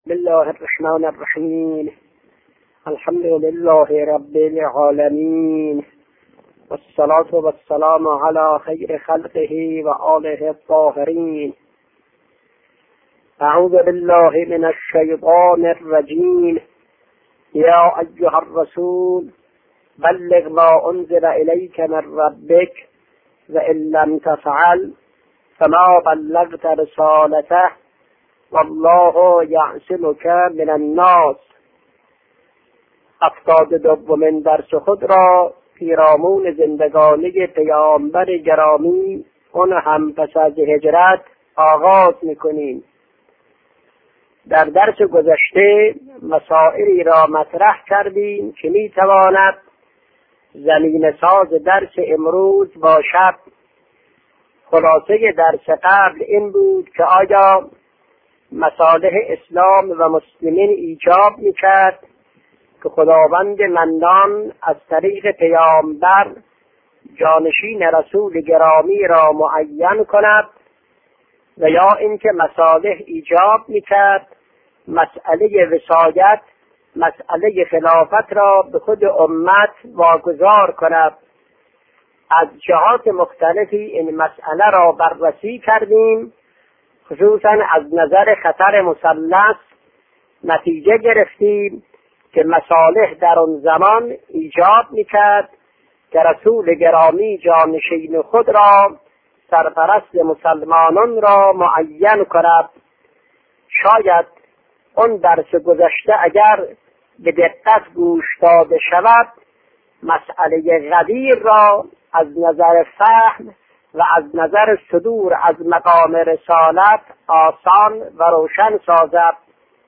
بسم الله الرحمن الرحیم. الحمد لله رب العالمین والصلاة والسلام علی خیر خلقه و آله الطاهرین. اعوذ بالله من الشیطان الرجیم. یا ایها الرسول بلغ ما انزل الیک من ربک وان لم تفعل فما بلغت رسالته والله یعصمک من الناس. 72 درس خود را پیرامون زندگانی پیامبر گرامی، اون هم پس از هجرت، آغاز میکنیم. در درس گذشته مسائلی را مطرح کردیم که میتواند زمین ساز درس امروز باشد. خلاصه درس قبل این بود که آیا مصالح اسلام و مسلمین ایجاب میکرد که خداوند منان از طریق پیامبر جانشین رسول گرامی را معین کند، و یا اینکه مصالح ایجاب میکرد مسئله وصایت، مسئله خلافت را به خود امت واگذار کند. از جهات مختلفی این مسئله را بررسی کردیم، خصوصا از نظر خطر مثلث نتیجه گرفتیم که مصالح در آن زمان ایجاب میکرد که رسول گرامی جانشین خود را، سرپرست مسلمانان را معین کند. شاید اون درس گذشته اگر به دقت گوش داده شود مسئله غدیر را از نظر فهم و از نظر صدور از مقام رسالت آسان و روشن سازد.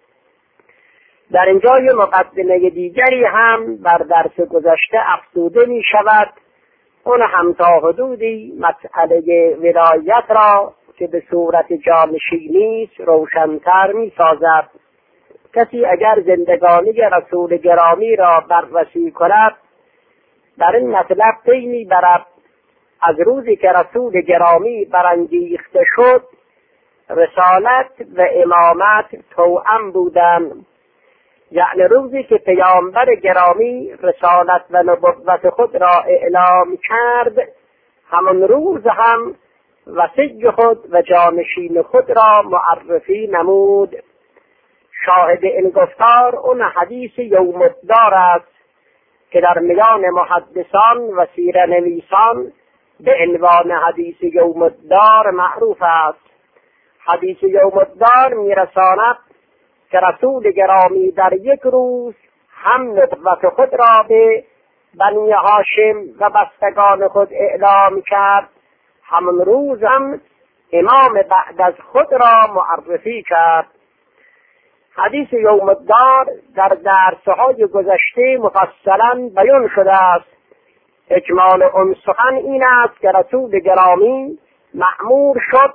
در اینجا یه مقدمه دیگری هم بر درس گذشته افزوده می شود، اون هم تا حدودی مسئله ولایت را که به صورت جانشینی روشن‌تر می سازد. کسی اگر زندگانی رسول گرامی را بررسی کند در این مطلب پی می برد از روزی که رسول گرامی برانگیخته شد رسالت و امامت توأم بودند. یعنی روزی که پیامبر گرامی رسالت و نبوت خود را اعلام کرد، همان روز هم وصی خود و جانشین خود را معرفی نمود. شاهد این گفتار اون حدیث یوم الدار است که در میان محدثان و سیره نویسان به عنوان حدیث یوم الدار معروف است. حدیث یوم الدار میرساند که رسول گرامی در یک روز هم نبوت خود را به بنی هاشم و بستگان خود اعلام کرد، همون روز هم امام بعد از خود را معرفی کرد. حدیث یوم الدار در درس‌های گذشته مفصلا بیان شده است. اجمال اون سخن این است که رسول گرامی مأمور شد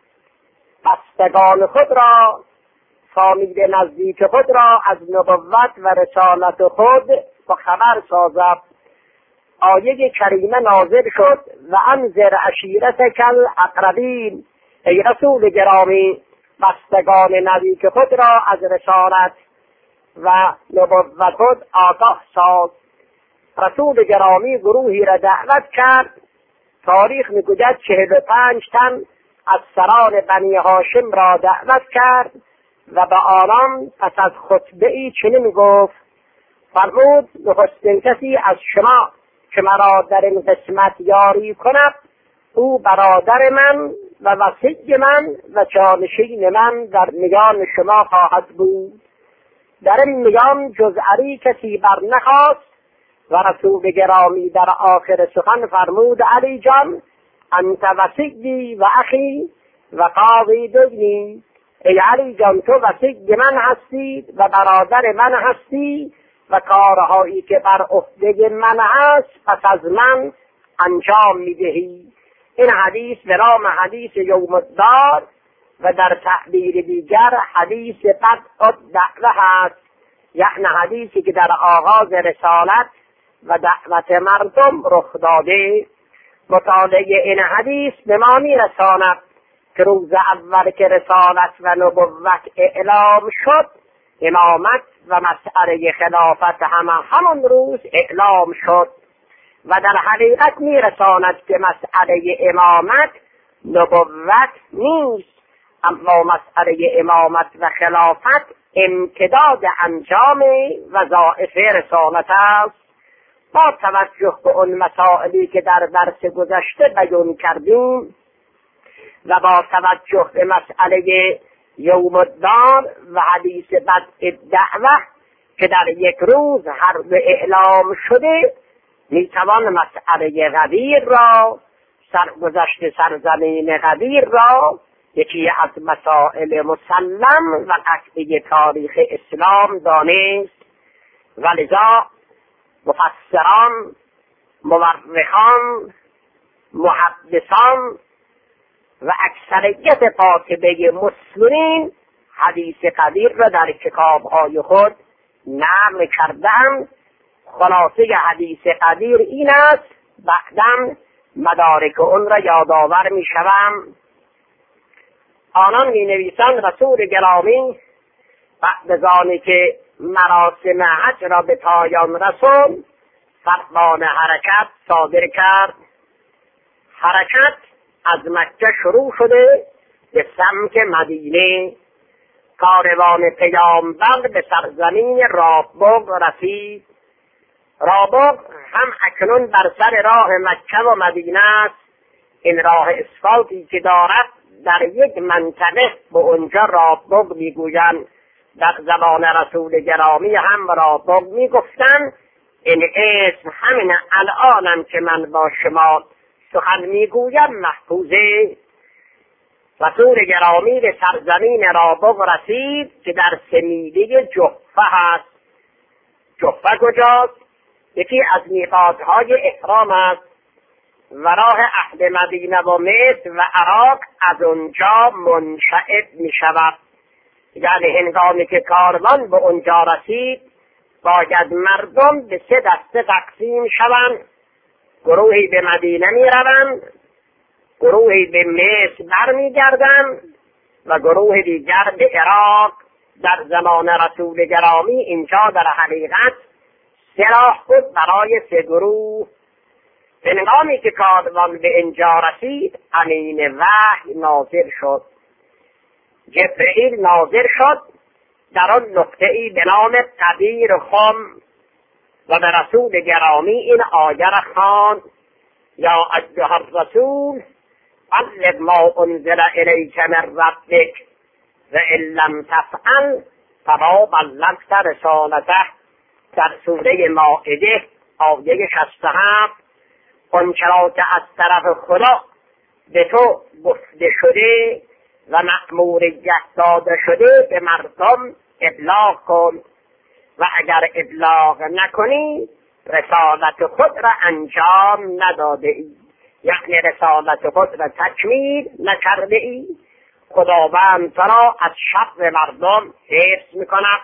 بستگان خود را، فامیل نزدیک خود را از نبوت و رسالت خود با خبر سازد. آیه کریمه نازل شد و انذر عشیرتک الاقربین. ای رسول گرامی بستگان نزدیک خود را از رسالت و نبوت خود آگاه ساز. رسول گرامی گروهی را دعوت کرد. تاریخ میگوید 45 تن از سران بنی هاشم را دعوت کرد و به آنان پس از خطبه ای چنین گفت: فرمود نخستین کسی از شما که مرا در این قسمت یاری کند او برادر من و وصی من و جانشین من در میان شما خواهد بود. در این میان جز علی کسی بر نخواست و رسول گرامی در آخر سخن فرمود: علی جان انت وصی و اخی و قاضی دینی. ای علی جان تو وصی من هستی و برادر من هستی و کارهایی که بر عهده من هست پس از من انجام میدهی. این حدیث به نام حدیث یوم الدار و در تعبیر دیگر حدیث بدء الدعوه هست، یعنی حدیثی که در آغاز رسالت و دعوت مردم رخ داده. مطالعه این حدیث به ما میرساند که روز اول که رسالت و نبوت اعلام شد امامت و مسئله خلافت همون روز اعلام شد و در حقیقت میرساند که مسئله امامت نبوت نیست، اما مسئله امامت و خلافت امتداد انجام وظایف رسالت است. با توجه به اون مسائلی که در درس گذشته بیان کردیم و با توجه به مسئله یوم الدار و حدیث بدء الدعوه که در یک روز هر دو اعلام شده، میتوان مسئله غدیر را، سرگذشت سرزمین غدیر را، یکی از مسائل مسلم و قطعی تاریخ اسلام دانست. ولذا مفسران، مورخان، محدثان و اکثریت قاطبه مسلمین حدیث قدیر را در کتاب‌های خود نقل کردند. خلاصه حدیث قدیر این است، بعداً مدارک اون را یادآور می‌شوم. آنان می‌نویسند رسول گرامی بعد از آنی که مراسم حج را به پایان رساند، فرمان حرکت صادر کرد. حرکت از مکه شروع شده به سمت مدینه. کاروان پیامبر به سرزمین رابغ رسید. رابغ هم اکنون بر سر راه مکه و مدینه است. این راه اسفالتی که دارد در یک منطقه به اونجا رابغ میگویند. در زبان رسول گرامی هم رابغ میگفتند. این اسم همین الانم که من با شما سخن میگویم محفوظه. رسول گرامی به سرزمین رابغ رسید که در سمیده جحفه هست. جحفه کجاست؟ یکی از میقاتهای احرام است و راه اهل مدینه و مصر و عراق از اونجا منشعب می شود. یعنی هنگامی که کاروان به اونجا رسید باید مردم به 3 دسته تقسیم شوند. گروهی به مدینه می روند، گروهی به مصر برمی گردند و گروه دیگر به عراق. در زمان رسول گرامی اینجا در حقیقت 3 راه بود برای 3 گروه. هنگامی که کاروان به اینجا رسید امین وحی نازل شد، جبرئیل نازل شد در آن نقطه‌ای به نام قدیر خم و به رسول گرامی این آیه را خواند: یا ایها الرسول بلغ ما انزل الیک من ربک و ان لم تفعل فما بلغت رسالته. در سوره مائده آیه 67 آنچه را که از طرف خدا به تو گفته شده و مأموریت داده شده به مردم ابلاغ کن و اگر ابلاغ نکنی رسالت خود را انجام نداده ای، یعنی رسالت خود را تکمیل نکرده ای. خداوند تو را از شر مردم حفظ میکند.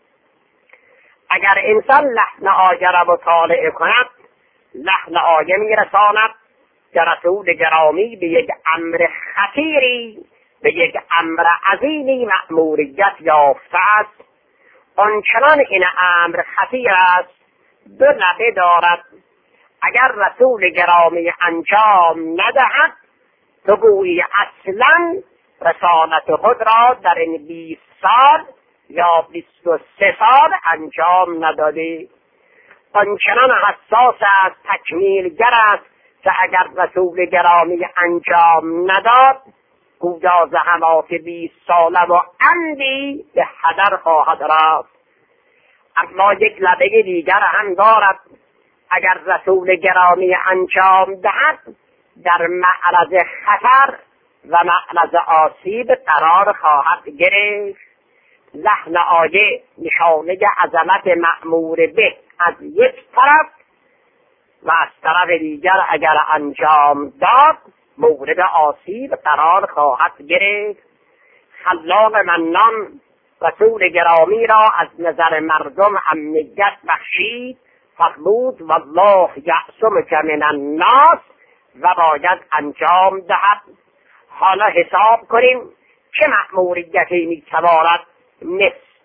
اگر انسان لحن آیه را مطالعه کند لحن آیه میرساند که رسول گرامی به یک امر خطیری، به یک امر عظیمی مأموریت یافته است. آنچنان این امر خطیر است 2 لبه دارد. اگر رسول گرامی انجام ندهد تو گویی اصلا رسالت خود را در این 20 سال یا 23 سال انجام نداده. آنچنان حساس است، تکمیلگر است که اگر رسول گرامی انجام نداد گویا زحمات 20 ساله و عمدی به هدر خواهد رفت. اما یک لبه دیگر هم دارد. اگر رسول گرامی انجام دهد در معرض خطر و معرض آسیب قرار خواهد گرفت. لحن آیه نشانه عظمت مأمور به از یک طرف و از طرف دیگر اگر انجام داد مورد آسیب قرار خواهد گرفت. خلاق منان رسول گرامی را از نظر مردم امنیت بخشید، فرمود والله یعصمک من الناس و باید انجام دهد. حالا حساب کنیم چه مأموریتی میتواند مثل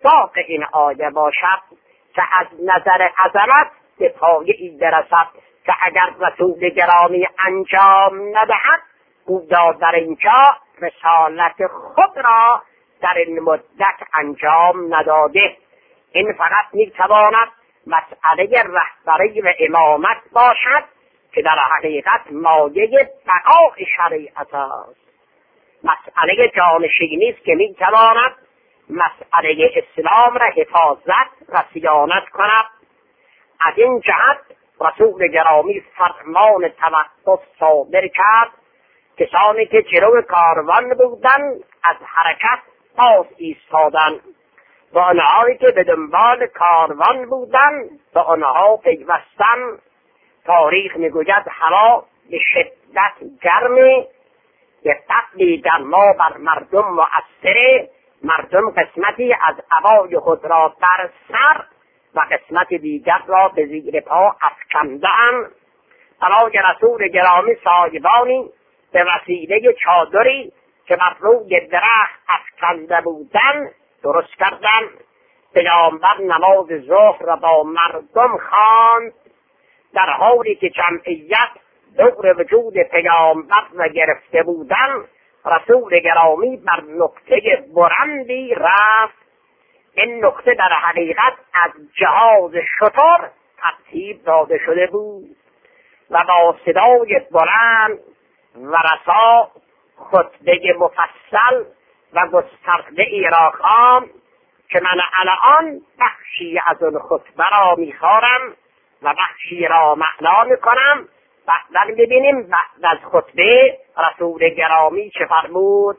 مصداق این آیه باشد که از نظر عظمت به پایه‌ای برسد که اگر رسول گرامی انجام ندهد او در اینجا رسالت خود را در این مدت انجام نداده. این فقط میتواند مسئله رهبری و امامت باشد که در حقیقت مایه بقای شریعت است. مسئله جانشینی است که میتواند مسئله اسلام را حفاظت و صیانت کند. از این جهت رسول گرامی فرمان توقف صادر کرد. کسانی که جلو کاروان بودند از حرکت باز ایستادند و آنهایی که به دنبال کاروان بودند به آنها پیوستند. تاریخ میگوید هوا به شدت گرمه، به قدری در ما بر مردم مؤثره. مردم قسمتی از عبای خود را بر سر و قسمت دیگر را به زیر پا افکنده‌اند. برای رسول گرامی سایبانی به وسیله چادری که بر روی درخت افکنده بودند درست کردند. پیامبر نماز ظهر را با مردم خواند در حالی که جمعیت دور وجود پیامبر را گرفته بودند. رسول گرامی بر نقطه بلندی رفت. این نقطه در حقیقت از جهاز شتر ترتیب داده شده بود و با صدای بلند و رسا خطبه مفصل و گسترده ای را خواند که من الان بخشی از اون خطبه را میخوانم و بخشی را معنا میکنم. بعدا ببینیم بعد از خطبه رسول گرامی چه فرمود.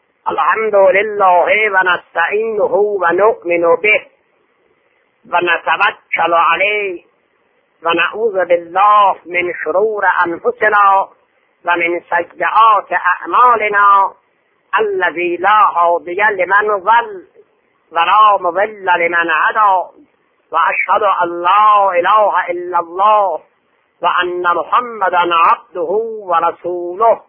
الحمدلله و نستعینه و نؤمن به و نتوکل علیه و نعوذ بالله من شرور انفسنا و من سیئات اعمالنا الذی لا هادی لمن ضل ولا مضل لمن هدی و اشهد ان لا اله الا الله و ان محمدا عبده و رسوله.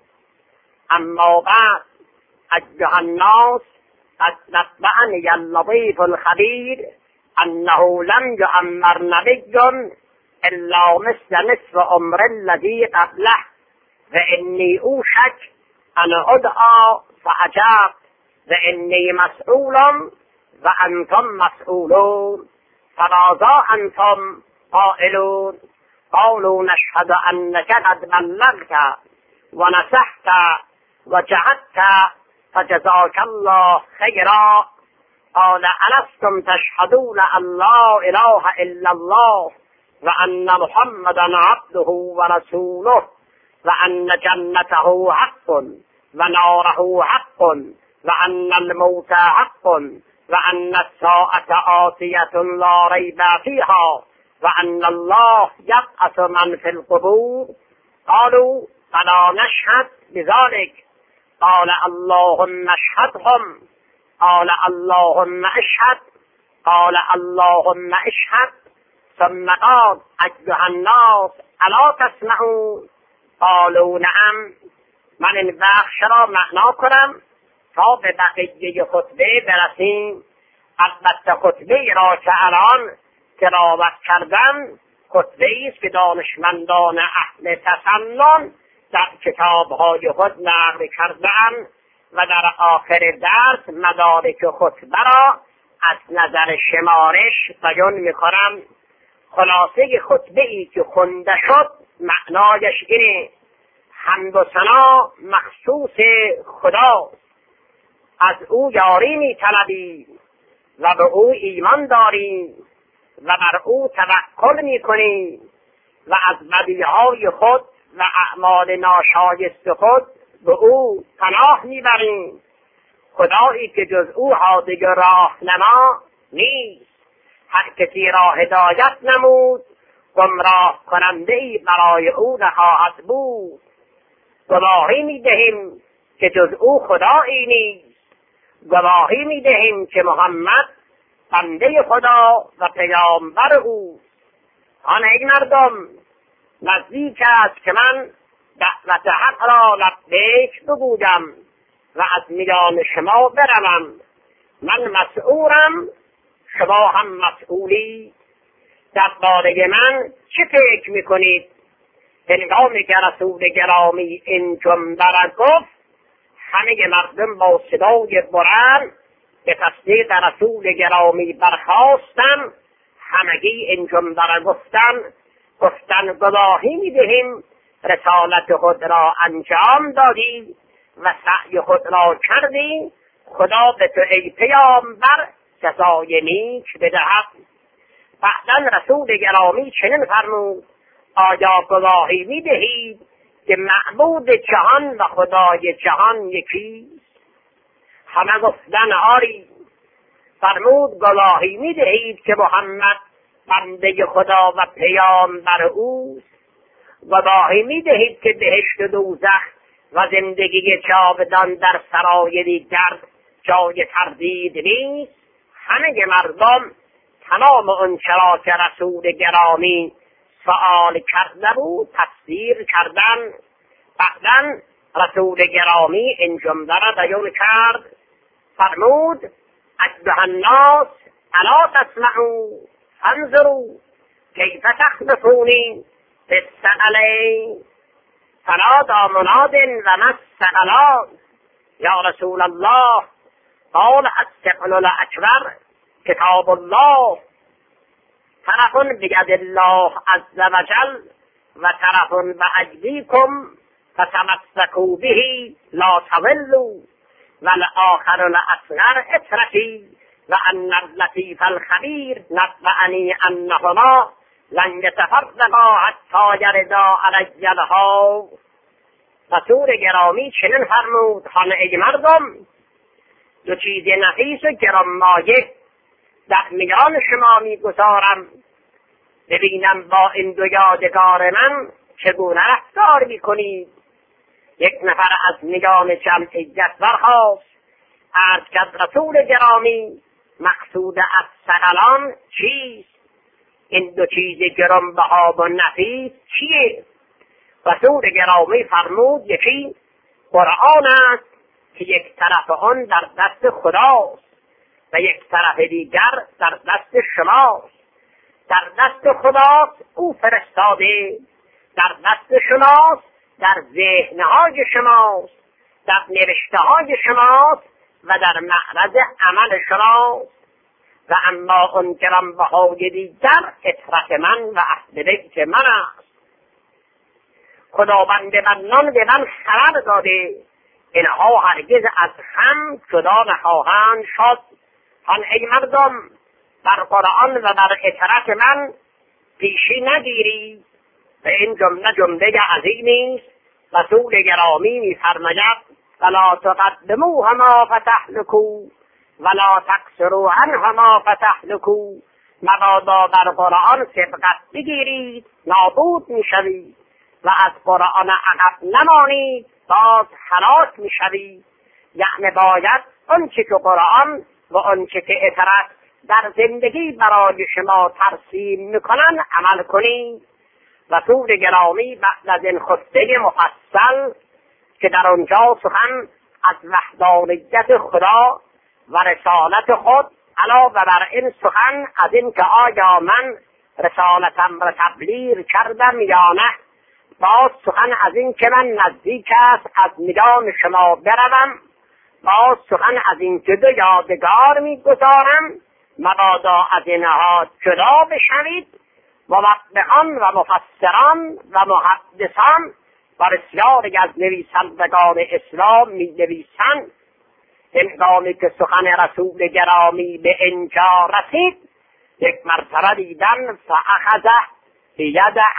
اما بعد ایها الناس قد نبأنی اللطیف الخبیر انه لم یؤمر نبی الا مثل نصف عمر الذی قبله و انی اوشک ان ادعا فاجبت و انی مسئول و انتم مسئولون فماذا انتم قائلون. قالوا نشهد انك قد بلغت و نصحت و جهدت فجزاك الله خیرا. قال الستم تشهدون ان لا اله الا الله و ان محمدا عبده و رسوله و ان جنته حق و ناره حق و ان الموت حق و ان الساعة آتیة لا ریب فیها و ان الله یبعث من فی القبور. قالوا فلا نشهد بذلك. قال اللهم اشهدهم. قال اللهم اشهد. قال اللهم اشهد. ثم قال ایها الناس الا تسمعون. قالوا نعم. من این بخش را معنا کنم تا به بقیه خطبه برسیم. البته خطبه را که الان تلاوت کردم خطبه است که دانشمندان اهل تسنن در کتابهای خود نقل کردند و در آخر درس مدارک خطبه را از نظر شمارش بیان میکنم. خلاصه خطبه ای که خونده شد معنایش اینه: حمد و ثنا مخصوص خدا، از او یاری میطلبیم و به او ایمان داریم و بر او توکل میکنیم و از بدیهای خود و اعمال ناشایست خود به او پناه میبریم. خدایی که جز او هادی راهنما نیست. هر کسی را هدایت نمود گمراه کننده‌ای برای او نخواهد بود. گواهی میدهیم که جز او خدایی نیست. گواهی میدهیم که محمد بنده خدا و پیامبر او. آن ای مردم، نزدیک است که من دعوت حق را لبیک بگویم و از میان شما بروم. من مسئولم شما هم مسئولی درباره من چه فکر میکنید؟ هنگامی که رسول گرامی این جمله را گفت، همه مردم با صدای بلند به تصدیق رسول گرامی برخاستند. همگی این جمله را گفتن گواهی میدهیم رسالت خود را انجام دادی و سعی خود را کردی. خدا به تو ای پیامبر جزای نیک بدهد. بعداً رسول گرامی چنین فرمود: آیا گواهی میدهید که معبود جهان و خدای جهان یکیست؟ همه گفتن آری. فرمود: گواهی میدهید که محمد بنده خدا و پیامبر اوست؟ گواهی میدهید که بهشت و دوزخ و زندگی جاودان در سرای دیگر جای تردید نیست؟ همه مردم تمام اون چرا که رسول گرامی سؤال کرده بود تصدیق کردن. بعداً رسول گرامی این جمله را بیان کرد. فرمود: ایها الناس الا تسمعوا فانظروا کیف تخلفونی فی الثقلین فنادی مناد و ما الثقلان یا رسول الله. قال الثقل الاکبر کتاب الله، طرف بید الله عز وجل و طرف بأیدیکم فتمسکوا به لا تضلوا والآخر الاصغر اطرتی و ان اللطیف الخبیر نبأنی انهما لن یتفرقا حتی یردا علی الحوض. رسول گرامی چنین فرمود: ای مردم، دو چیز نفیس و گرانمایه در میان شما میگذارم، ببینم با این دو یادگار من چگونه رفتار میکنید. یک نفر از میان جمعیت برخاست، عرض کرد: رسول گرامی، مقصود از ثقلان چیست؟ این دو چیز گرانبها و نفیس چیه؟ رسول گرامی فرمود: یکی قرآن است که یک طرف آن در دست خداست و یک طرف دیگر در دست شماست. در دست خداست، او فرستاده، در دست شماست، در ذهنهای شماست، در نوشتههای شماست و در معرض عمل شماست. و اما اون گرانبهای دیگر اطرت من و اهل بیت من است. خداوند منان به من خبر داده اینها هرگز از هم جدا نخواهند شد. ای مردم، بر قرآن و بر اطرت من پیشی نگیری. و این جمله عظیمی است. رسول گرامی می‌فرماید: ولا تقدموهما فتهلكوا ولا تقصروا عنهما فتهلكوا. مبادا بر قرآن سبقت بگیرید، نابود میشوید، و از قرآن عقب نمانید، باز هلاک میشوید. یعنی باید آنچه که قرآن و آنچه که اطرت در زندگی برای شما ترسیم میکنن عمل کنید. رسول گرامی بعد از این خطبه مفصل که در آنجا سخن از وحدانیت خدا و رسالت خود، علاوه بر این سخن از این که آیا من رسالتم را تبلیغ کردم یا نه، باز سخن از این که من نزدیک است از میدان شما بروم، باز سخن از این که دو یادگار میگذارم، مبادا از اینها جدا بشوید. موفقان و مفسران و محدثان و بسیاری از نویسندگان اسلام می نویسند هنگامی که سخن رسول گرامی به اینجا رسید، یک مرتبه دیدن فاخذ بید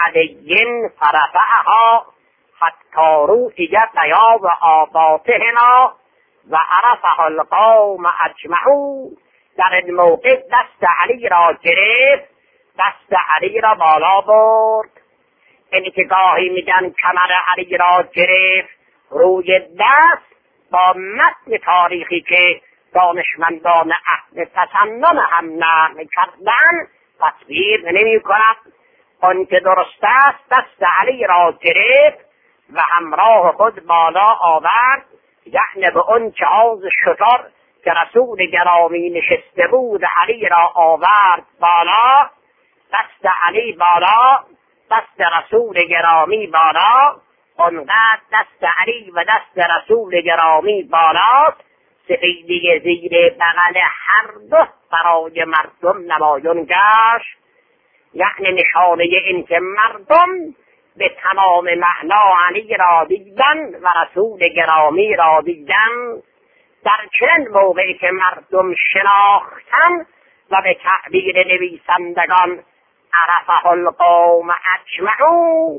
علی فرفعها حتی روحی قیا و آباتهما و عرفها القوم اجمعون. در این موقع دست علی را گرفت، دست علی را بالا برد. اینی که گاهی میگن کمر علی را گرفت، روی دست با متن تاریخی که دانشمندان اهل تسنن هم نقل کردن تصویر نمی کند. آن که درست است دست علی را گرفت و همراه خود بالا آورد، یعنی به اون جهاز شتر که رسول گرامی نشسته بود علی را آورد بالا، دست علی بالا، دست رسول گرامی بالا، آنقدر دست علی و دست رسول گرامی بالاست سفیدی زیر بغل هر دو برای مردم نمایان گشت، یعنی نشانه این که مردم به تمام معنا علی را دیدن و رسول گرامی را دیدن. در چنین موقعی که مردم شناختن و به تعبیر نویسندگان عرفه القوم اجمعوا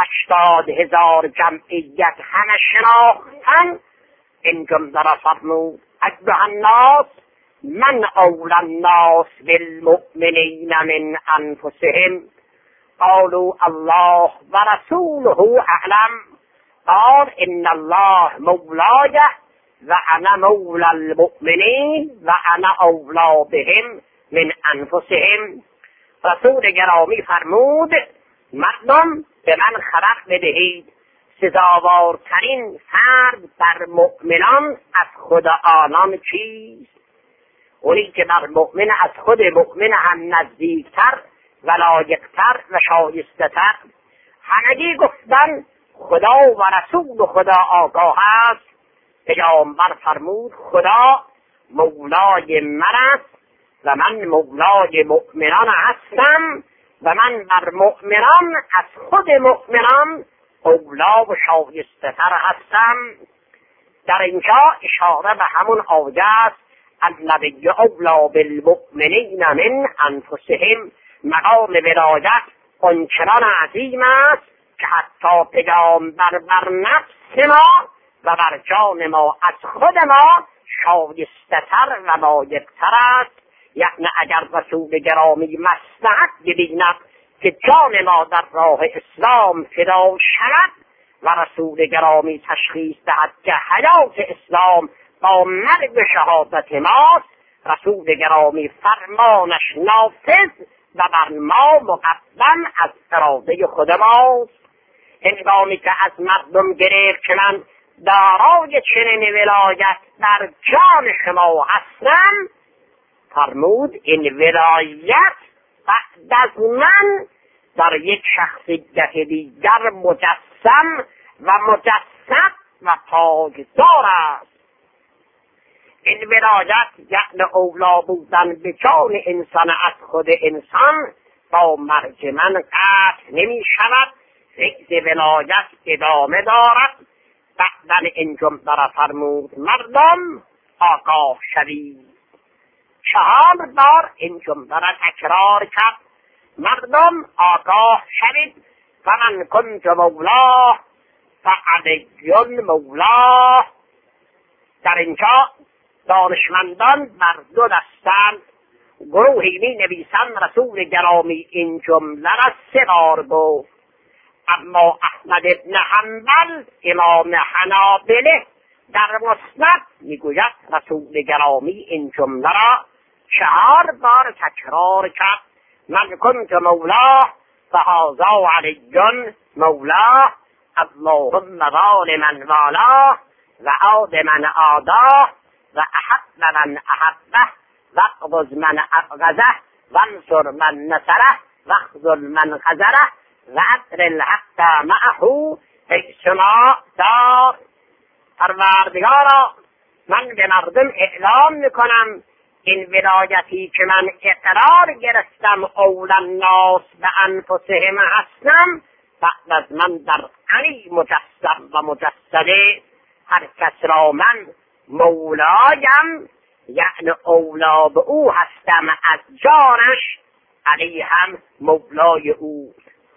80,000 جمعیت همه شناختن، این جمله را فرمود ایها الناس من اولی الناس بالمؤمنین من انفسهم قالوا الله و رسوله اعلم قال ان الله مولاي و انا مولی المؤمنین و انا اولا بهم من انفسهم. رسول گرامی فرمود مردم به من خبر بدهید سزاوارترین فرد بر مؤمنان از خود آنان چیست؟ اونی که بر مؤمن از خود مؤمن هم نزدیکتر و لایقتر و شایسته‌تر. همگی گفتن خدا و رسول خدا آگاه است. پیامبر فرمود خدا مولای من است و من مولای مؤمنان هستم و من بر مؤمنان از خود مؤمنان اولا و شایسته‌تر هستم. در اینجا اشاره به همون آیه است النبی اولا بالمؤمنین من انفسهم. مقام ولایت آنچنان عظیم است که حتی پیامبر بر نفس ما و بر جان ما از خود ما شایسته‌تر و لایق‌تر است. یعنی اگر رسول گرامی مصلحت ببیند که جان ما در راه اسلام فدا شود و رسول گرامی تشخیص دهد که حیات اسلام با مرگ شهادت ماست، رسول گرامی فرمانش نافذ و بر ما مقدم از اراده خود ماست. هنگامی که از مردم گرفت که من دارای چنین ولایت در جان شما هستم، فرمود این ولایت بعد از من در یک شخصیت دیگر مجسم و مجسد و پایدار است. این ولایت یعنی اولا بودن به جان انسان از خود انسان با مرگ من قطع نمی شود، فیض ولایت ادامه دارد. بعد این جمله را فرمود مردم آگاه شوید. 4 بار این جمله را تکرار کرد مردم آگاه شوید. فمن کنت مولاه فعلی مولاه. در اینجا دانشمندان بر 2 دستند. گروهی می نویسند رسول گرامی این جمله را 3 بار گفت، اما احمد بن حنبل امام حنابله در مسند میگوید رسول گرامی این جمله را 4 بار تکرار کرد. من کنت مولاه فهذا علی مولاه اللهم وال من والاه و عاد من عاداه و احب من احبه و اقبض من اقبضه و انصر من نصره و اخذل من خذره و اطر الحق معه اجتماع دار. پروردگارا من به مردم اعلام میکنم این ولایتی که من اقرار گرفتم اولی الناس به انفسهم هستم، بعد از من در علی مجسم و مجسده هر کس را من مولایم یعنی اولا به او هستم از جانش، علی هم مولای او.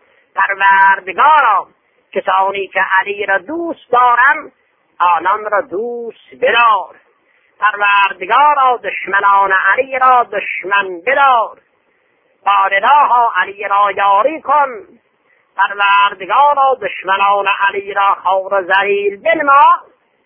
پروردگارا کسانی که علی را دوست دارم آنان را دوست بدار. پروردگارا دشمنان علی را دشمن بدار. بارداها علی را یاری کن. پروردگارا دشمنان علی را خور و ذلیل بنما.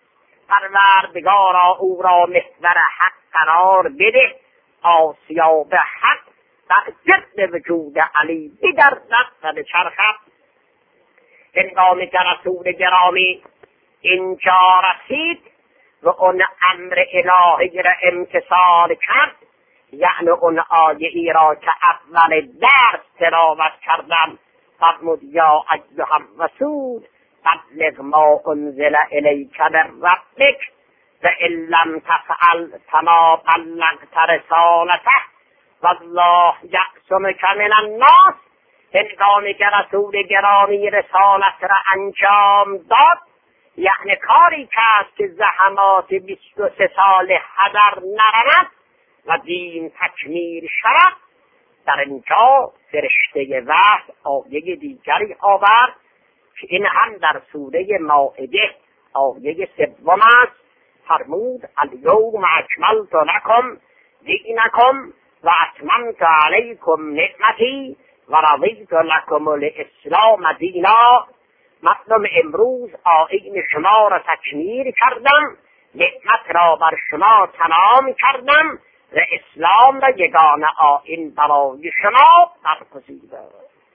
پروردگارا او را محور حق قرار بده. آسیاب حق در جد وجود علی بگردد و بچرخد. هنگامی که رسول گرامی اینجا رسید و اون امر الهی را امتثال کرد، یعنی اون آیه ای را که اول درس تلاوت کردم، فرمود یا ایها الرسول بلغ ما انزل الیک من ربک فان لم تفعل فما بلغت رسالته والله یعصمک من الناس. هنگامی که رسول گرامی رسالت را انجام داد، یعنی کاری کرد که زحمات 23 سال هدر نرود و دین تکمیل شود، در اینجا فرشته وحی آیه دیگری آورد که این هم در سوره مائده آیه 3 است. فرمود الیوم اکملت لکم دینکم و اتممت علیکم نعمتی و رضیت لکم الاسلام دینا. مطلب امروز آیین شما را تکمیل کردم، نعمت را بر شما تمام کردم و اسلام را یگانه آیین برای شما برگزیدم.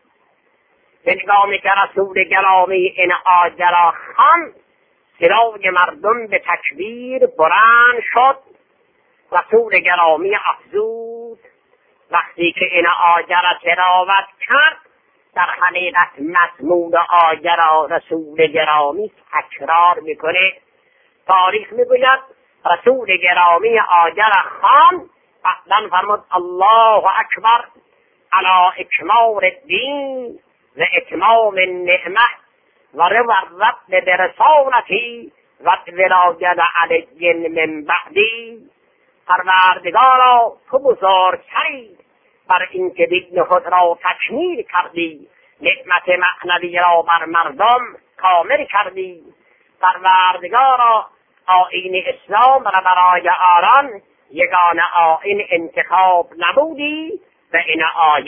هنگامی که رسول گرامی این آیه را خواند، صدای مردم به تکبیر بلند شد. رسول گرامی افزود وقتی که این آیه را تلاوت کرد، در حقیقت مضمون آیه را رسول گرامی تکرار میکنه. تاریخ میگوید رسول گرامی آیه را خواند، بعداً فرمود الله اکبر علی اکمال الدین و اتمام النعمه و رضا الرب برسالتی و ولایت علی من بعدی. پروردگارا تو بزرگتری بر این که دین خود را تکمیل کردی، نعمت معنوی را بر مردم کامل کردی. پروردگارا آیین اسلام را برای آران یگانه آیین انتخاب نبودی و این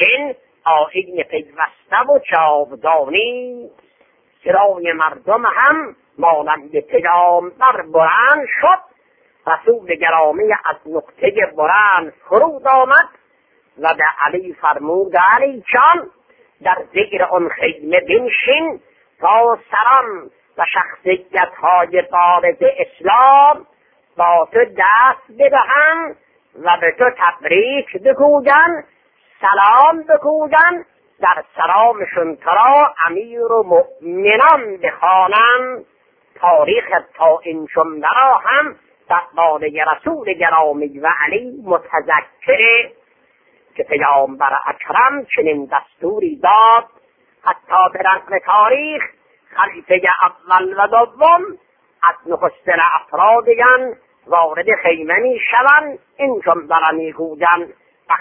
آیین پیوسته و جاودانی. صدای مردم هم مانند پیامبر بلند شد. رسول گرامی از نقطه بلند فرود آمد و به علی فرمود علی جان در زیر آن خیمه بنشین تا سران و شخصیت های بارز اسلام با تو دست بدهند و به تو تبریک بگویند، سلام بگویند، در سلامشون ترا امیر و مؤمنان بخوانند. تاریخ تا این جمله را هم درباره رسول گرامی و علی متذکره که پیامبر اکرم چنین دستوری داد. حتی به رغم تاریخ خلیفه اول و دوم از نخستین افرادیان وارد خیمه می شوند، این جمله را می گویند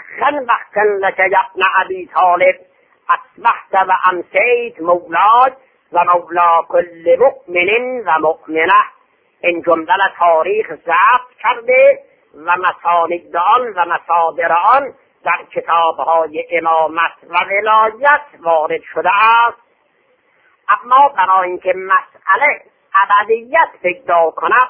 بخن لک ابن ابی طالب اصبحت و امسیت مولاک و مولا کل مؤمن و مؤمنه. این جمله تاریخ ضبط کرده و مسانید آن و مصادر آن در کتاب‌های امامت و ولایت وارد شده است. اما برای اینکه مسئله ابدیت پیدا کند،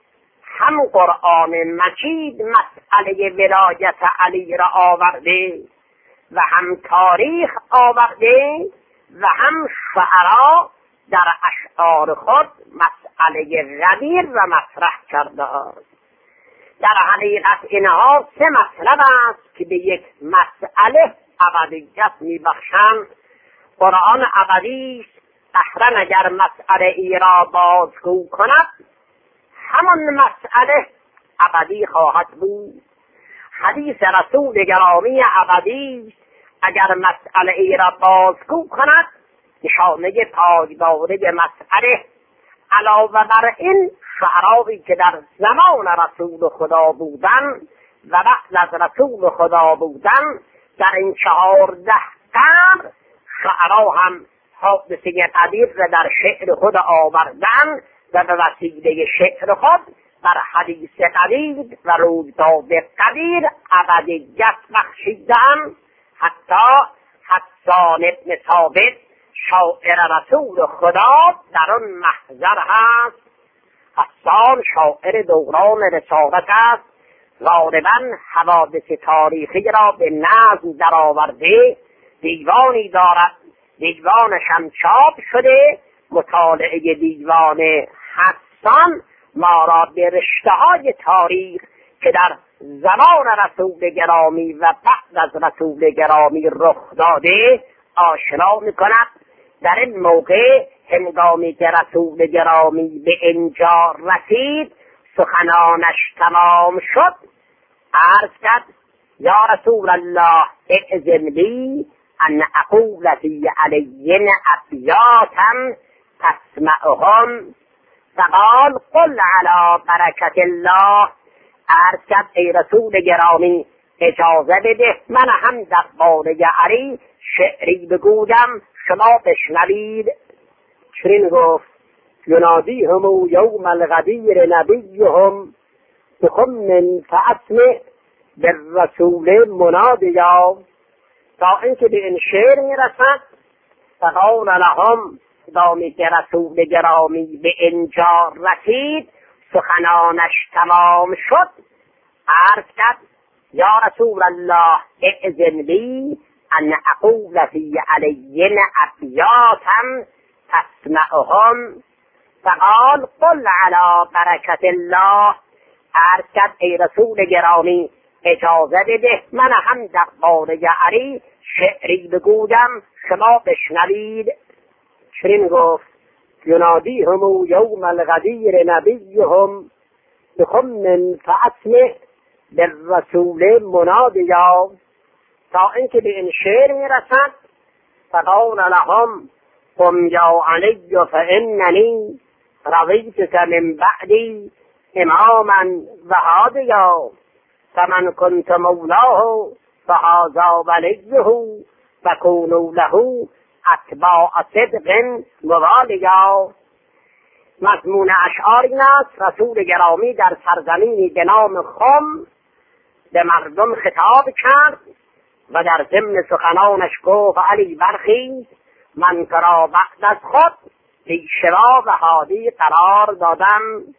هم قرآن مجید مسئله ولایت علی را آورده و هم تاریخ آورده و هم شعرا در اشعار خود مسئله غدیر و مطرح کرده است. در حقیقت اینها 3 مطلب است که به یک مسئله ابدیت میبخشند. قرآن ابدی است، قهرن اگر مسئله ای را بازگو کند همان مسئله ابدی خواهد بود. حدیث رسول گرامی ابدی است، اگر مسئله ای را بازگو کند نشانه پایداری مسئله. علاوه بر این شعراوی که در زمان رسول خدا بودن و بعد از رسول خدا بودن، در این 14 قرن شعرا هم حادثه قدیر را در شعر خود آوردن و به وسیله شعر خود بر حدیث قدیر و رویداد قدیر ابدیت بخشیدن. حتی حسان ابن ثابت شاعر رسول خدا در آن محضر هست. حسان شاعر دوران رسالت است، غالبا حوادث تاریخی را به نظم در آورده، دیوانی دارد، دیوانش هم چاپ شده. مطالعه دیوان حسان ما را به رشته‌های تاریخ که در زمان رسول گرامی و بعد از رسول گرامی رخ داده آشنا می‌کند. در این موقع هنگامی که رسول گرامی به اینجا رسید سخنانش تمام شد، عرض کرد یا رسول الله اذن لی ان اقول فی علی ابیاتا تسمعهم، فقال قل علی برکت الله. عرض کرد ای رسول گرامی اجازه بده من هم در باره علی شعری بگویم شما بشنوید. چنین گفت ینادیهم یوم الغدیر نبیهم بخم فاسمع بالرسول منادیا، تا اینکه به این شعر میرسد فقال لهم، دامی که رسول گرامی به اینجا رسید سخنانش تمام شد، عرض کرد یا رسول الله اذن لی ان اقول فی علی ابیاتا تسمعهم، فقال قل علی برکت الله. عرض کرد ای رسول گرامی اجازه بده من هم در باره علی شعری بگویم شما بشنوید. چنین گفت ینادیهم یوم الغدیر نبیهم بخم فاسمع بالرسول منادیا، تا اینکه به این شعر میرسد فقال لهم قم یا علی فاننی رضیتک من بعدی اماما و هادیا، فمن کنت مولاه فهذا ولیه فکونوا له اتباع صدق موالیا. مضمون اشعار این است رسول گرامی در سرزمینی به نام خم به مردم خطاب کرد و در ضمن سخنانش گفت علی برخیز من تو را بعد از خود پیشوا و هادی قرار دادم،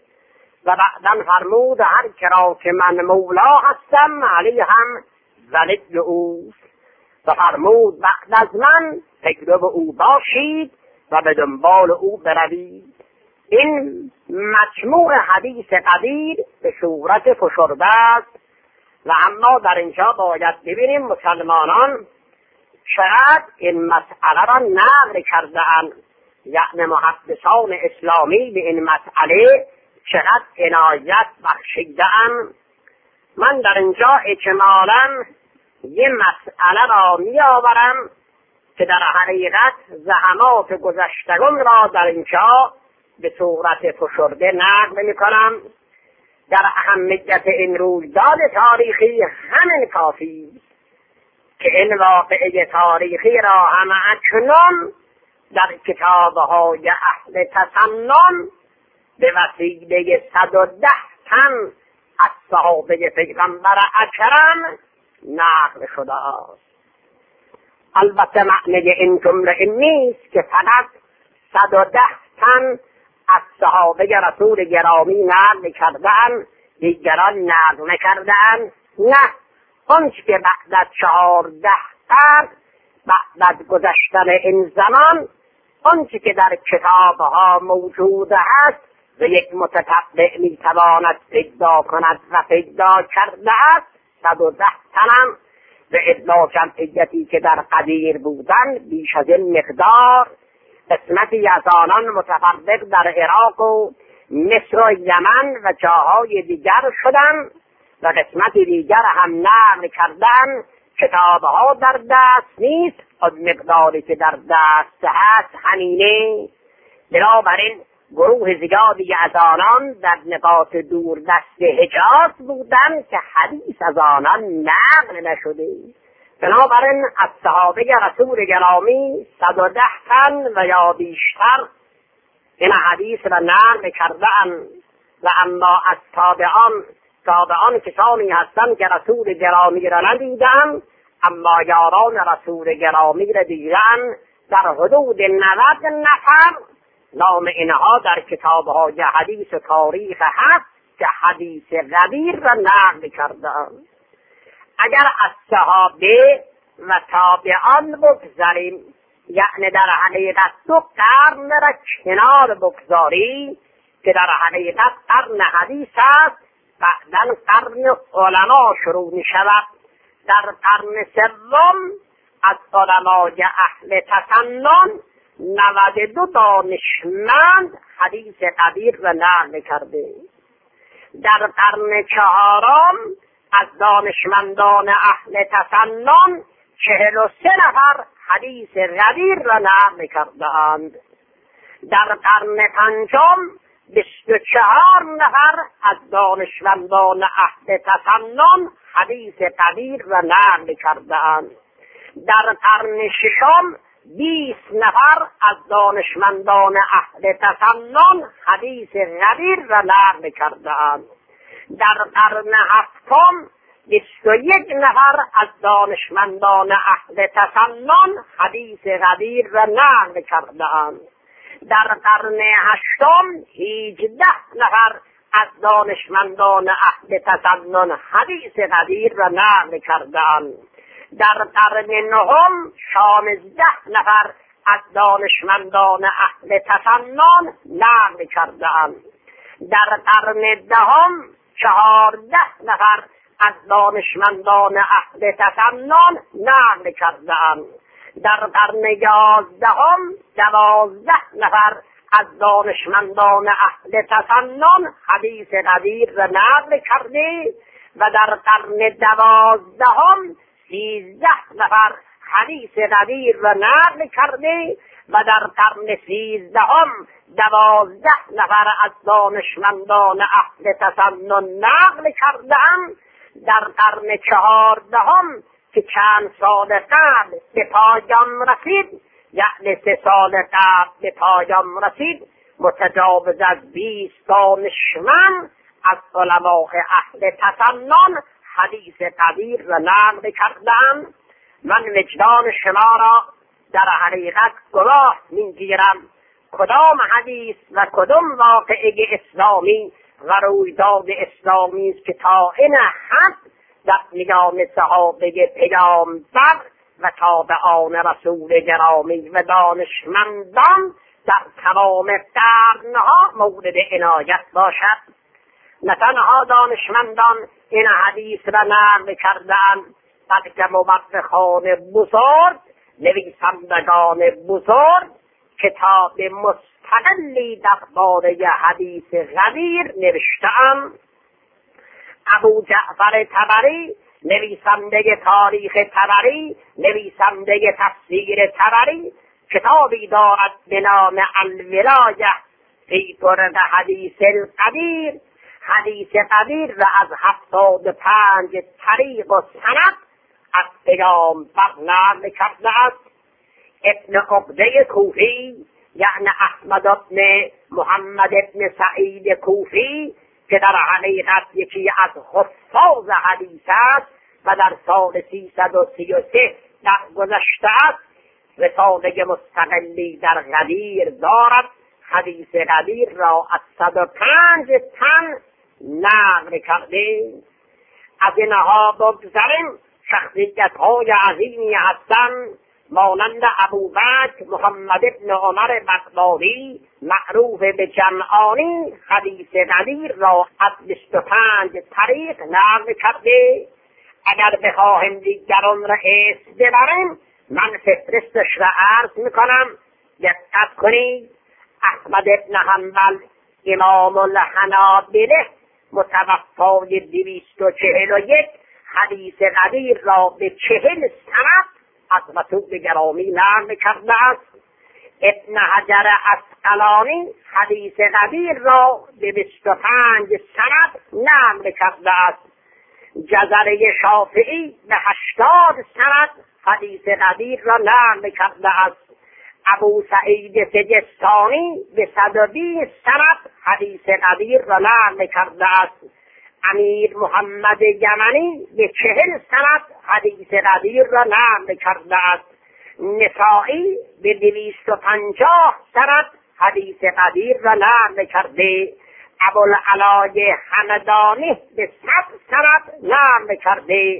و بعدا فرمود هر کرا که من مولا هستم علی هم ولی اوست، و فرمود بعد از من پیرو او باشید و به دنبال او بروید. این مجموع حدیث قدیر به صورت فشرده است و اما در اینجا باید ببینیم مسلمانان چقدر این مسئله را نقل کرده‌اند، یعنی محدثان اسلامی به این مسئله چقدر عنایت بخشیده‌اند. من در اینجا اجمالاً یه مسئله را می آورم که در حقیقت زحمات گذشتگان را در اینجا به صورت فشرده نقل می کنم. در اهمیت این رویداد تاریخی همین کافی که این واقعه تاریخی را هم اکنون در کتاب‌های اهل تسنن به وسیله 110 تن از صحابه پیغمبر اکرم نقل شده است. البته معنی این جمله این نیست که فقط 110 تن از صحابه رسول گرامی نقل کردن دیگران نقل نکردن، نه، آنچه که بعد از 14 قرن بعد از گذشتن این زمان آنچه که در کتابها موجود است و یک متتبع میتواند پیدا کند و پیدا کرده است 110 تنم به ادعا جمعیتی که در قدیر بودن بیش از این مقدار. قسمتی از آنان متفرق در عراق و مصر و یمن و جاهای دیگر شدند و قسمتی دیگر هم نقل کردن. کتابها در دست نیست، از مقداری که در دست هست همینه. بنابراین گروه زیادی از آنان در نقاط دور دست حجاز بودند که حدیث از آنان نقل نشده. بنابراین از صحابه رسول گرامی 110 تن و یا بیشتر این حدیث را نقل کردند و اما از تابعان کسانی هستند که رسول گرامی را ندیدند اما یاران رسول گرامی را دیدند در حدود 90 نفر. نام اینها در کتاب‌های حدیث و تاریخ هست که حدیث غدیر را نقل کردند. اگر از صحابه و تابعان بگذاریم، یعنی در حقیقت 2 قرن را کنار بگذاری، که در حقیقت قرن حدیث است. بعداً قرن علما شروع می شود. در قرن سوم از علمای اهل تسنن 92 دانشمند حدیث قدیر را نقل کرده. در قرن چهارم از دانشمندان اهل تسنن 43 نفر حدیث قدیر را نقل کردند. در قرن پنجم 24 نفر از دانشمندان اهل تسنن حدیث قدیر را نقل کردند. در قرن ششم 20 نفر از دانشمندان اهل تسنن حدیث قدیر را نقل کردند. در قرن هفتم 21 نفر از دانشمندان اهل تسنن حدیث قدیر را نقل کردند. در قرن هشتم 18 نفر از دانشمندان اهل تسنن حدیث قدیر را نقل کردند. در قرن نهم 16 نفر از دانشمندان اهل تسنن نقل کردند. در قرن دهم 14 نفر از دانشمندان اهل تسنن نقل کردند. در قرن 11 12 نفر از دانشمندان اهل تسنن حدیث قدیر را نقل کرده و در قرن 12 13 نفر حدیث قدیر را نقل کرده و در قرن 13 12 نفر از دانشمندان اهل تسنن نقل کردند. در قرن 14 که چند سال قبل به پایان رسید، یعنی 3 سال قبل به پایان رسید، متجاوز از 20 دانشمند از علماء اهل تسنن حدیث قدیر را نقل کردند. من وجدان شما را در حقیقت گواه می‌گیرم کدام حدیث و کدام واقعه اسلامی و رویداد اسلامی است که تا این حد در میان صحابه پیامبر و تابعان رسول گرامی و دانشمندان در تمام قرنها مورد عنایت باشد. نه تنها دانشمندان این حدیث را نقل کردند، بلکه مورخان بزرگ، نویسندگان بزرگ کتاب مستقلی درباره حدیث قدیر نوشته‌اند. ابو جعفر طبری نویسنده تاریخ طبری، نویسنده تفسیر طبری، کتابی دارد به نام الولایه فی طرق حدیث القدیر. حدیث قدیر را از 75 طریق و سند از پیامبر نقل کرده است. ابن عقده کوفی یعنی احمد بن محمد بن سعید کوفی که در حقیقت یکی از حفاظ حدیث است و در سال 333 درگذشته است، رساله مستقلی در قدیر دارد. حدیث قدیر را از 105 تن نقل کرده. از اینها بگذریم. شخصیت‌های عظیمی هستند مانند ابوبکر محمد بن عمر بغدادی معروف به جمعانی حدیث قدیر را از 25 طریق نقل کرده. اگر بخواهیم دیگران را اسم ببریم من فهرستش را عرض میکنم. دقت کنید. احمد بن حنبل امام الحنابله متوفای 241 حدیث قدیر را به 40 سند از رسول گرامی نقل کرده است. ابن حجر عسقلانی حدیث قدیر را به 25 سند نقل کرده است. جزره شافعی به 80 سند حدیث قدیر را نقل کرده است. ابو سعید سجستانی به 120 سند حدیث قدیر را نقل کرده است. امیر محمد یمنی به 40 سند حدیث قدیر را نقل کرده است. نسائی به 250 سند حدیث قدیر را نقل کرده. ابوالعلای همدانی به 100 سند نقل کرده.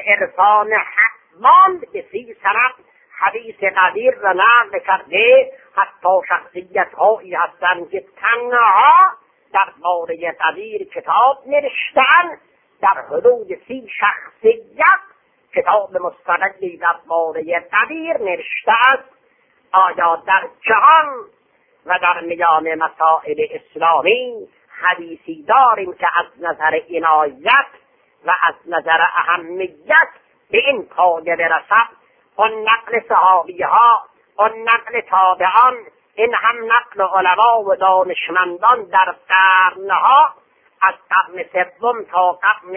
ابوالعرفان حکمان به 30 سند حدیث قدیر را نقل کرده. حتی شخصیت هایی هستند که تنها در باره قدیر کتاب نوشته‌اند. در حدود 30 شخصیت کتاب مستقلی در باره قدیر نوشته است. آیا در جهان و در میان مسائل اسلامی حدیثی داریم که از نظر عنایت و از نظر اهمیت به این پایه برسد؟ آن نقل صحابی ها، آن نقل تابعان، این هم نقل علما و دانشمندان در قرنها از قرن سوم تا قرن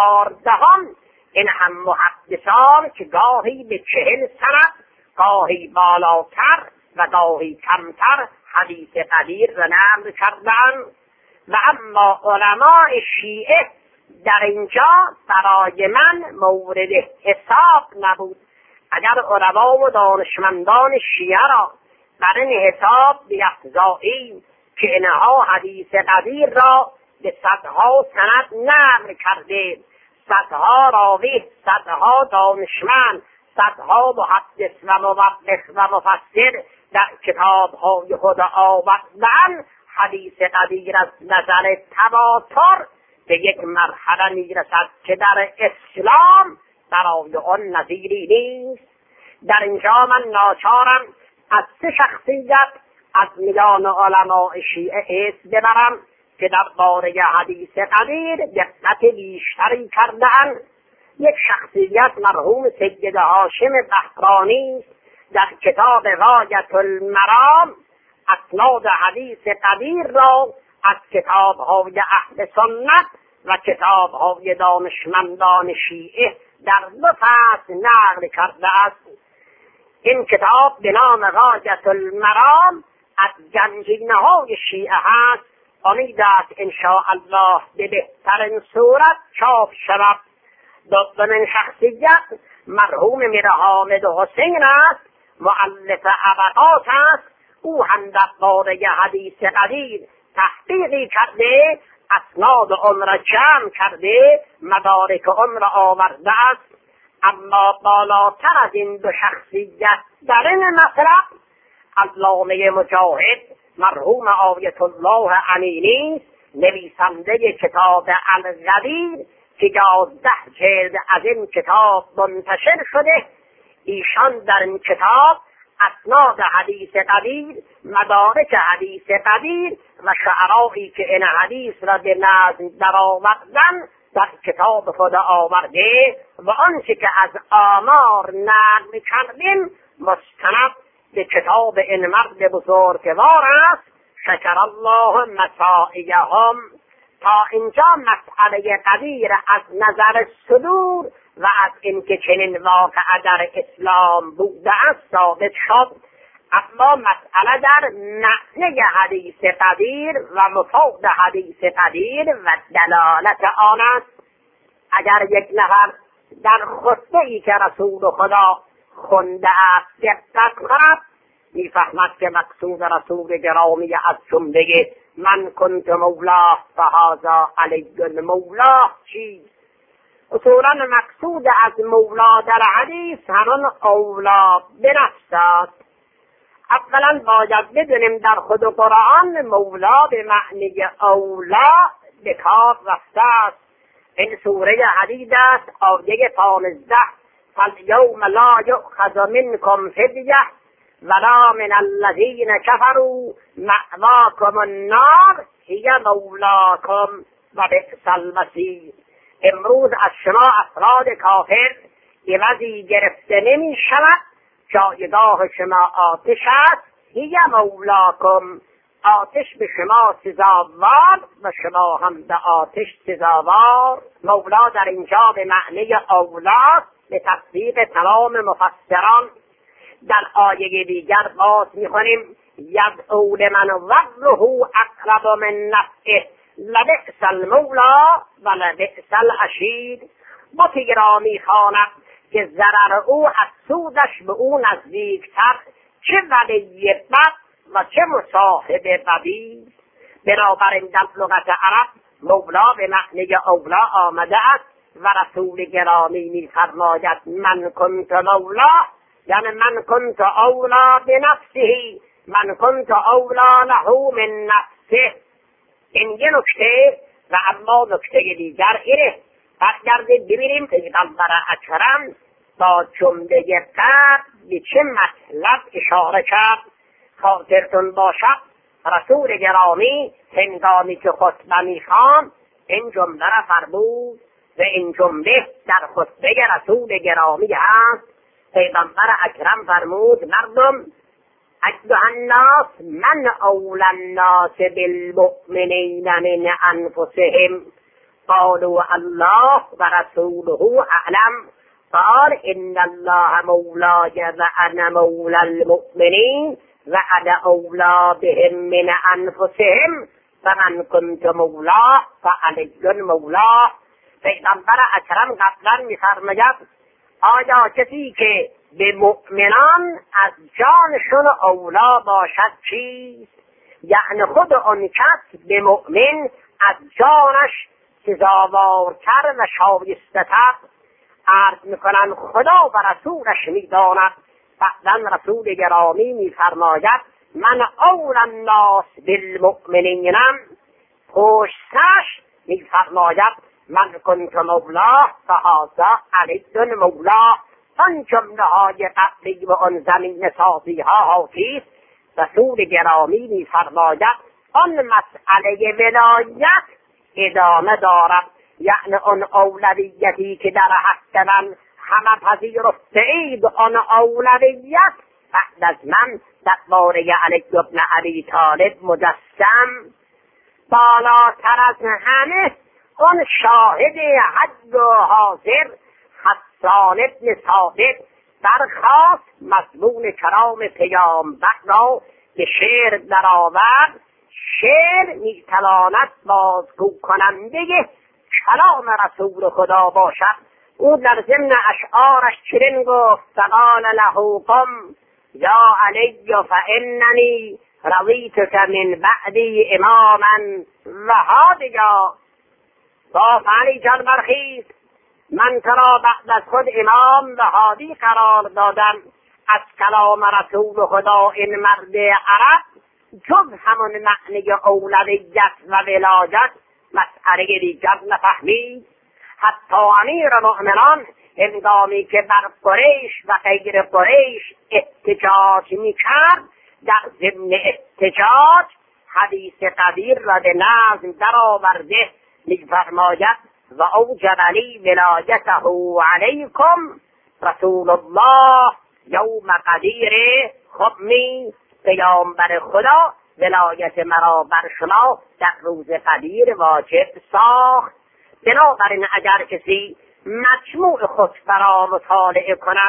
14، این هم محدثان که گاهی به 40 سند، گاهی بالاتر و گاهی کمتر حدیث قدیر را نقل کردند. و اما علماء شیعه در اینجا برای من مورد حساب نبود. اگر علما و دانشمندان شیعه را بر این حساب بیفزاییم که اینها حدیث قدیر را به صدها سند نقل کرده، صدها راوی، صدها دانشمند، صدها محدث و مورخ و مفسر در کتاب‌های خود آوردن، حدیث قدیر از نظر تواتر به یک مرحله میرسد که در اسلام برای آن نظیری نیست. در اینجا من ناچارم از 3 شخصیت از میان علماء شیعه اسم ببرم که در باره حدیث قدیر دقت بیشتری کرده‌اند. یک شخصیت مرحوم سید هاشم بهرانی است. در کتاب غایة المرام اسناد حدیث قدیر را از کتاب‌های اهل سنت و کتاب‌های دانشمندان شیعه در 2 فصل نقل کرده است. این کتاب به نام غایة المرام از گنجینه‌های شیعه هست. امید است انشاءالله به بهترین صورت چاپ شود. دومین شخصیت مرحوم میر حامد حسین است، مؤلف ابعاد است. او هم در باره حدیث قدیر تحقیقی کرده، اسناد آن را جمع کرده، مدارک آن را آورده است. اما بالاتر از این 2 شخصیت در این مطلب علامه مجاهد مرحوم آیت الله امینی نویسنده کتاب القدیر که 11 جلد از این کتاب منتشر شده. ایشان در این کتاب اسناد حدیث قدیر، مدارک حدیث قدیر و شعرایی که این حدیث را به نظم درآوردن در کتاب خود آورده و آنچه که از آمار نقل کردیم مستند به کتاب این مرد بزرگوار است. شکر الله مساعیهم. تا اینجا مسئله قدیر از نظر صدور و از اینکه چنین واقعه در اسلام بوده است ثابت شد. اما مسئله در معنی حدیث قدیر و مفاد حدیث قدیر و دلالت آن است. اگر یک نفر در خطبه‌ای که رسول خدا خونده است دقت کند، میفهمد که مقصود رسول گرامی از جمله من کنت مولاه فهذا علی المولاه چیست. اصولا مقصود از مولا در حدیث همان اولا به نفس است. اولا باید بدونیم در خود قرآن مولا به معنی اولا به کار رفته است. این سوره حدید است، آیه 15: فالیوم لا یؤخذ منکم فدیه ولا من الذین کفروا مأواکم النار هی مولاکم و بئس المصیر. امروز از شما افراد کافر عوضی گرفته نمی شود، جایگاه شما آتش است. هی مولاکم، آتش به شما سزاوار و شما هم به آتش سزاوار. مولا در اینجا به معنی اولا به تصدیق تمام مفسران. در آیه دیگر باز می‌خوانیم یدعو لمن ضره اقرب من نفعه لبئس المولا و لبئس العشیر. بتی را می‌خواند که ضرر او از سودش به او نزدیکتر، چه ولی بد و چه مصاحب بدی. بنابراین در لغت عرب مولا به معنی اولا آمده است و رسول گرامی می‌فرماید من کنت مولا، یعنی من کنت اولا بنفسه من کنت اولا له من نفسه. این یه نکته. و اما نکته دیگر اینه، برگردید ببینیم پیغمبر اکرم با جمله قبل به چه مطلب اشاره کرد. خاطرتون باشد رسول گرامی هنگامی که خطبه میخواند این جمله را فرمود و این جمله در خطبه رسول گرامی هست. پیغمبر اکرم فرمود مردم ایها الناس من اولی الناس بالمؤمنین من انفسهم قالوا الله و رسوله اعلم قال ان الله مولاي و انا مولی المؤمنین و انا اولی بهم من انفسهم فمن كنت مولاه فعلی مولاه. پیغمبر اکرم قبلا می‌فرماید آیا کسی که به مؤمنان از جانشون اولا باشد چیست؟ یعنی خود آن کس به مؤمن از جانش سزاوارتر و شایسته‌تر. عرض میکنن خدا و رسولش میداند. بعدن رسول گرامی میفرماید من اول الناس بالمؤمنین، پشتش میفرماید من کنت مولاه فهذا علی مولاه. آن جمله های قبلی و آن زمین سازی ها حافظ. رسول گرامی میفرماید آن مسئله ولایت ادامه دارد، یعنی آن اولویتی که در حق من همه پذیرفته اید آن اولویت بعد از من درباره علی بن ابی طالب مجسم. بالاتر از همه آن شاهد حد و حاضر حسان ابن ثابت درخواست مضمون کلام پیامبر را به شعر درآورد. شعر میتواند بازگو کننده کلام رسول خدا باشد. او در ضمن اشعارش چنین گفت فقال له قم یا علی فاننی رضیتک من بعدی اماما و هادیا. گفت علی جان برخیز، من ترا بعد از خود امام و هادی قرار دادم. از کلام رسول خدا این مرد عرب جز همون معنی اولویت و ولایت مسئله دیگر نفهمید. حتی امیر مؤمنان هنگامی که بر قریش و غیر قریش احتجاج میکرد در ضمن احتجاج حدیث قدیر را به نظم درآورده میفرماید و اوجب لی ولایته علیکم رسول الله یوم قدیر. خب می پیامبر خدا ولایت مرا بر شما در روز قدیر واجب ساخت. بنابراین اگر کسی مجموع خطبه را مطالعه کند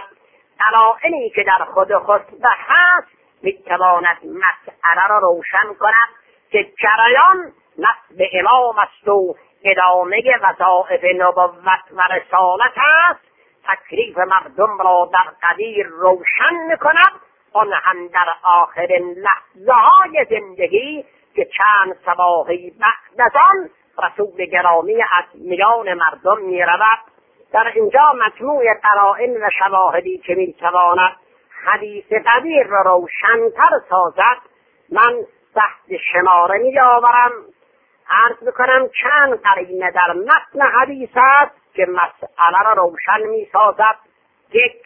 دلایلی که در خود خطبه هست میتواند مسئله را روشن کند که جریان نسب امام است و ادامه وظایف نبوت و رسالت است. تکلیف مردم را در قدیر روشن میکند، آن هم در آخرین لحظه های زندگی که چند صباحی بعد از آن رسول گرامی از میان مردم میرود. در اینجا مجموع قرائن و شواهدی که میتواند حدیث قدیر را روشن‌تر سازد من تحت شماره میآورم. عرض میکنم چند قرینه در متن حدیث است که مسئله را روشن میسازد. یک،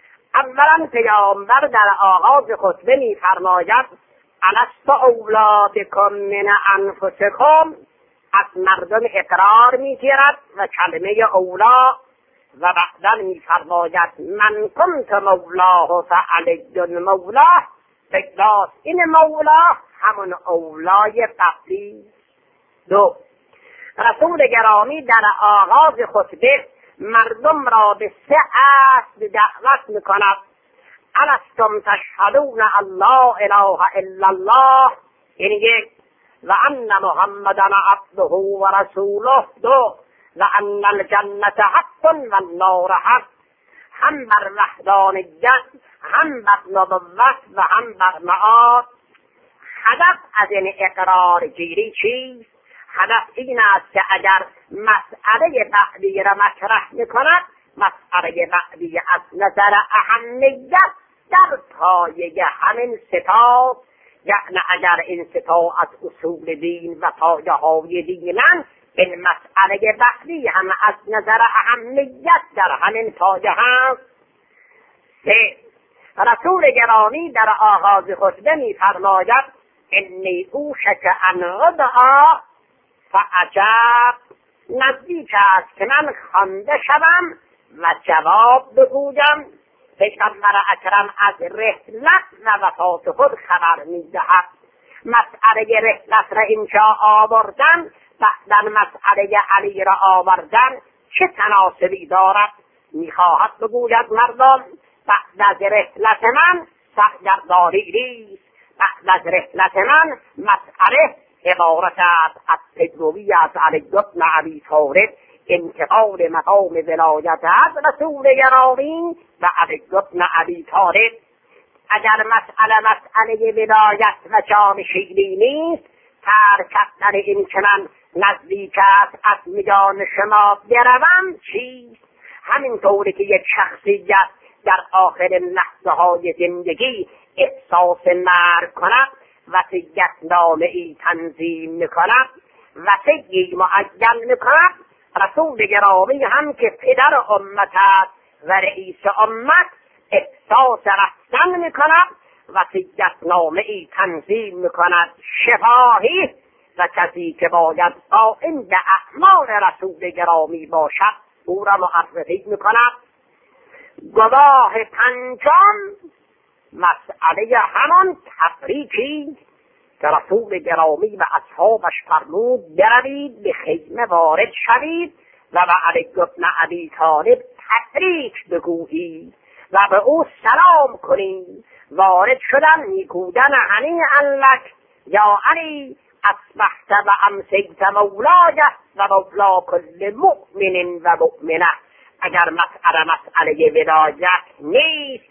اولا پیامبر در آغاز خطبه میفرماید الست اولادکم من انفسکم، از مردم اقرار میگیرد و کلمه اولا و بعدا میفرماید من کنت مولاه فعلی مولاه. بگذار این مولا همون اولای قبلی. دو، رسول گرامی در آغاز خطبه مردم را به سه اصل دعوت میکند. الستم تشهدون الله اله الا الله، این یک، و ان محمدا عبده و رسوله. دو، و ان الجنة حق و النار حق. هم بر وحدانیت، هم بر نبوت و هم بر معاد. هدف از این اقرار گیری چیست؟ هدف این است که اگر مسئله بعدی را مطرح میکند مسئله بعدی از نظر اهمیت در پایه همین صفات یعنی اگر این ستا از اصول دین و پایه های دینن، این مسئله بعدی هم از نظر اهمیت در همین پایه هست. رسول گرامی در آغاز خطبه می‌فرماید انی اوشک ان ادعا فعجب، نزدیک است که من خوانده شوم و جواب بگویم. پیغمبر اکرم از رحلت و وفات خود خبر می‌دهد. مسئله رحلت را اینجا آوردن، بعداً مسئله علی را آوردن، چه تناسبی دارد؟ می‌خواهد بگوید مردم بعد از رحلت من سرگردانی نیست، بعد از رحلت من مسئله عبارت است از پیروی از علی بن ابی طالب، انتقال مقام ولایت از رسول گرامی و علی بن ابی طالب. اگر مسئله ولایت و جانشینی نیست، ترک کردن این که من نزدیک است از میان شما بروم چیست؟ همینطوری که یک شخصیت در آخر لحظه های زندگی احساس مرگ کند، وصیت‌نامه ای تنظیم میکند، وصیتی معین میکند، رسول گرامی هم که پدر امت است و رئیس امت احساس رفتن میکند، وصیت‌نامه ای تنظیم میکند، شفاهی و کسی که باید قائم به اعمال رسول گرامی باشد او را معرفی میکند. گواه پنجم مسئله همان تبریکی که رسول گرامی و اصحابش فرمود بروید به خیمه وارد شوید و به علی بن ابی طالب تبریک بگویید و به او سلام کنید. وارد شدن میگویند هنیئا لک یا علی اصبحت و امسیت مولای و مولا کل مؤمن و مؤمنه. اگر مسئله ولایت نیست،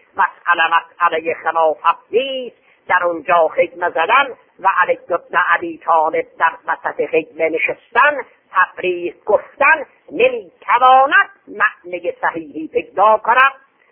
مسئله خلافت نیست، در اونجا خیمه زدن و علی بن ابی طالب در وسط خیمه نشستن، تبریک گفتن نمیتواند معنی صحیحی پیدا کند.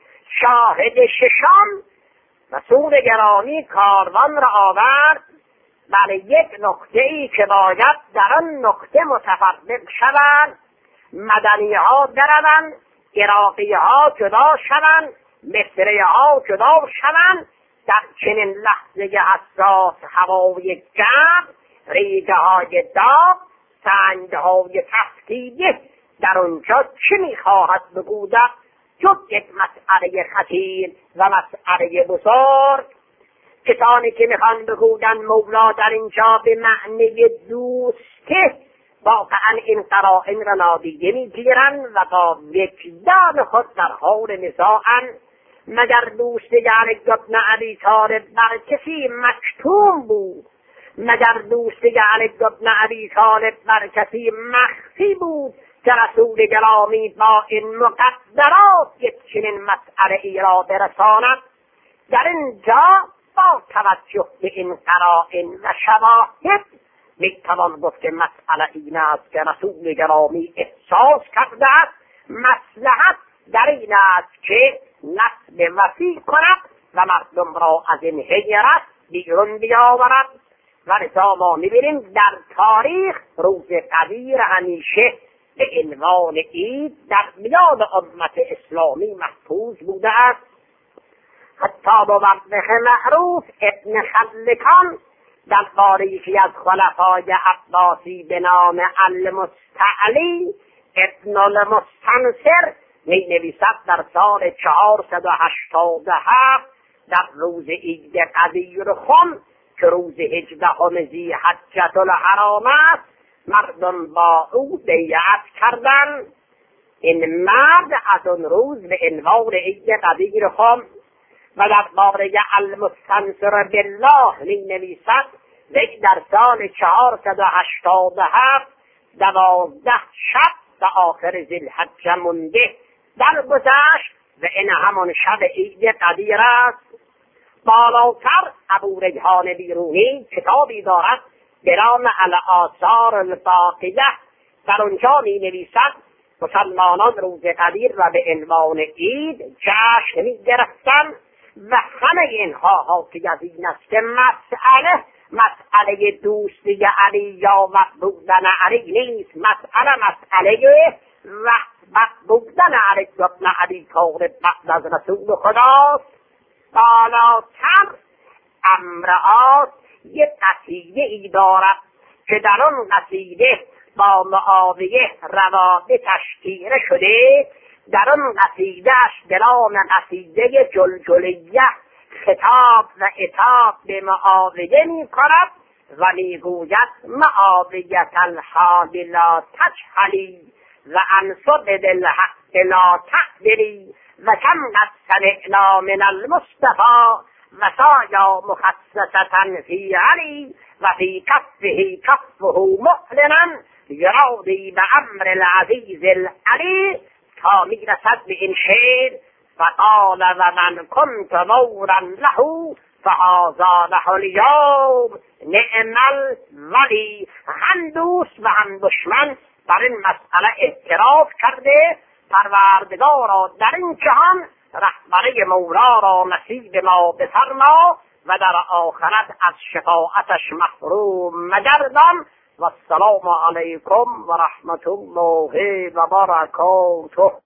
شاهد ششم، رسول گرامی کاروان را آورد برای یک نقطه‌ای که باید در آن نقطه متفرق شوند، مدنی ها بروند، عراقی ها جدا شوند، مصری ها جدا شوند. در چنین لحظه حساس هوای گرم، ریگه های داغ، سنگ های تفکیده، در اونجا چه میخواهد بگوید جز یک مسئله خطیر و مسئله بزرگ. کسانی که میخوان بگویند مولا در اینجا به معنی دوسته، واقعا این قرائن را نادیده میگیرند و با وجدان خود در حال نزاعند. مگر دوستی علی بن ابی طالب بر کسی مکتوم بود؟ مگر دوستی علی بن ابی طالب بر کسی مخفی بود که رسول گرامی با این مقدرات یک چنین مسئله ای را برساند؟ در اینجا با توجه به این قرائن و شواهد میتوان گفت که مسئله این است که رسول گرامی احساس کرده است مصلحت در این است که نسل وسیع کند و مردم را از این حیرت بیرون بیاورد. و لذا ما میبینیم در تاریخ روز قدیر همیشه به عنوان عید در میان امت اسلامی محفوظ بوده است. حتی مورخ معروف ابن خلکان در تاریخی از خلفای عباسی به نام المستعلی ابن المستنصر می نویسد در سال 487 در روز عید قدیر خم که روز 18 ذی‌حجة الحرام است، مردم با او بیعت کردند. این مرد از اون روز به عنوان عید قدیر خم و در باره المستنصر بالله می نویسد در سال 487 12 شب و آخر ذی‌الحجه مونده در گذشت و این همان شب عید قدیر است. بالاتر ابو ریحان بیرونی کتابی دارد به نام الآثار الباقیه، در اونجا می نویسد مسلمانان روز قدیر را به عنوان عید جشن می گرفتند و همه اینها که از این است که مسئله دوستی علی یا وقت بودن علی نیست. مسئله وقت بودن علی ابن علی طالب بعد از رسول خداست. بالاتر امرآت یک قصیده ای دارد که در آن قصیده با معاویه روابطش تیره شده. در آن قصیدهش به نام قصیده جلجلیه خطاب و عتاب به معاویه می کند و می گوید معاویه الحال لا تجهلی و انصب بالحق لا تعدلی و کم قد سمعنا من المصطفى و سایا مخصصة فی علی و فی کفه کفه معلنا یرادی به امر العزیز العلی تا می رسد به این شعر فقال و من کنت مورا له فهذا له اليوم نعم الولی. هم دوست و هم دشمن در این مسئله اعتراف کرده. پروردگارا در این جهان رهبری مولا را نصیب ما بفرما و در آخرت از شفاعتش محروم مگردان. و السلام علیکم و رحمت الله و برکاته.